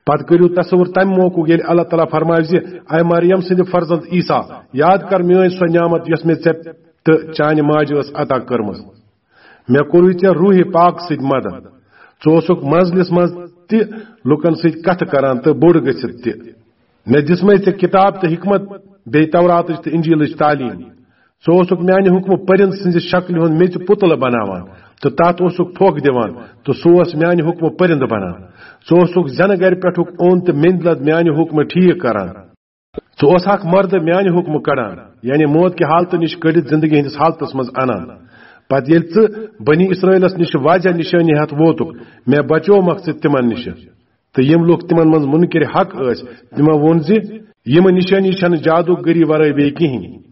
पत करू तस्वुर तम मौकू ये अल्लाह ताला फरमाय ज ऐ मरियम सिंद फर्जंद ईसा याद कर मेन सो नियामत यस मे ऐ तो चान माज अता कर्म मे कोर ऐ रूह पाक सिद मदद चोसुक मजलिस मज त लुकन सिद कथ करान तो बोड़ गसित त मे दिसमे ऐ किताब तो हिकमत बे तौरात तो इंजील तालीम चोसुक म्यान हुक्म परिंद सिंद शक्ल हुन मेच पुतल बनावान तो तत फोक दिवान तो सोस म्यान हुक्म परिंद बनान चोसुक जन गर पेठुक ओन तो मिंदलद म्यान हुक्म ठीक करान चोस मर्द म्यान हुक्म कड़ान यानी मौत की हालत निश कड़ित जिंदगी हंदिस हालतस मज अनान पत ये बनी इसराइलस निश वाजह निशानी हथ वोतुक मे बचो मकसद तिमन निश तो यम लोग तिमन मज मुनकिर हक तिमो वोन यम निशानी छन जादू गरी वराई बे कहीं।